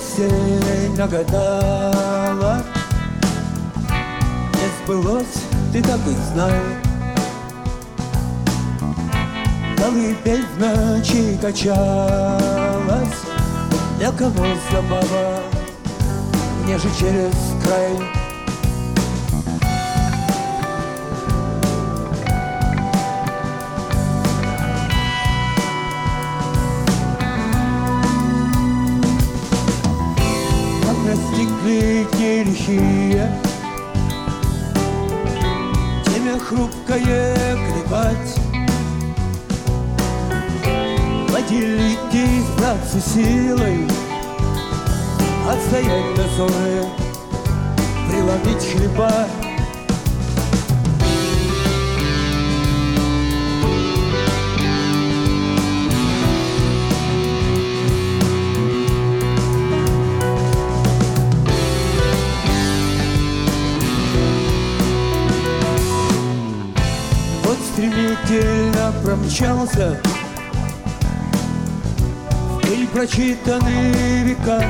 осень нагадала, не сбылось, ты так и знай. Колыбель в ночи качалась, для кого забава, мне же через край. Настигли те лихие, темя хрупкое клепать, водили избраться силой, отстоять дозоры, преломить хлеба. Стремительно промчался в пыль прочитанные века.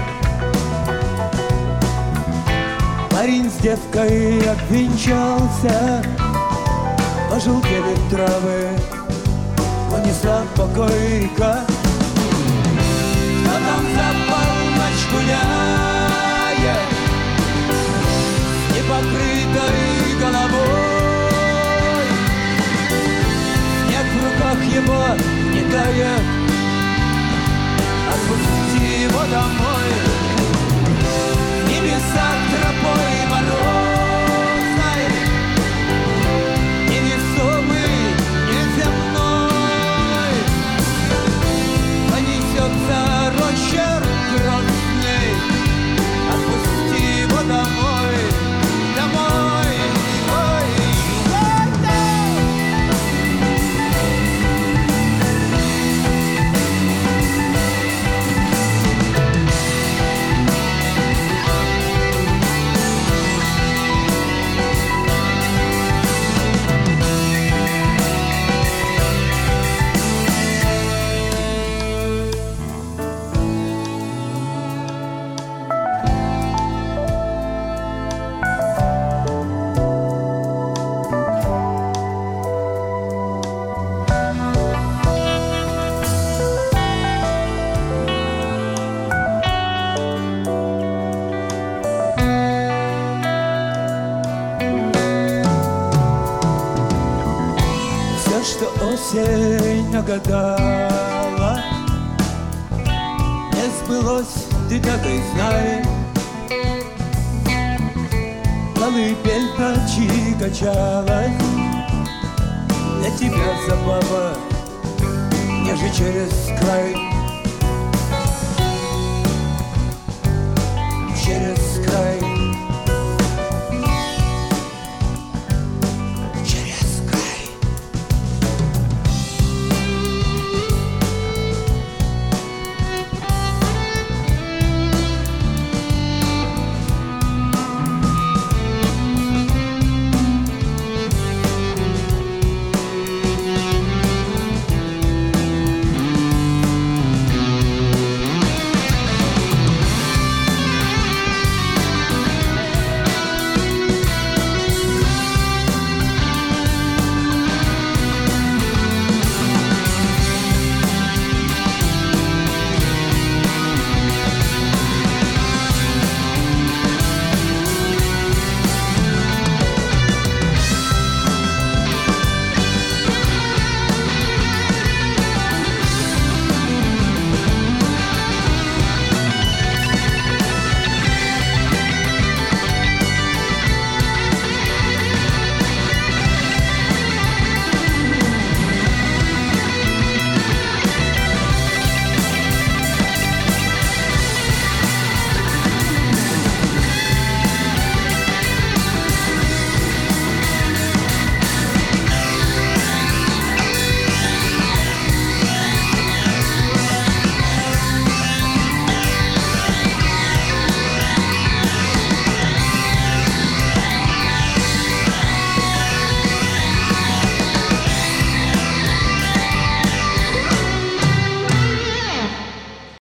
Парень с девкой обвенчался, пожелтели травы, понесла покой река. Кто там за полночь гуляет с непокрытой головой? В руках его не тает, отпусти его домой. Небеса тропой морозной, невесомый, неземной, понесется рощер грозный. Отпусти его домой, домой. Что осень нагадала, не сбылось, ты так и знай. Колыбель в ночи качалась, для тебя забава, мне же через край. Через край.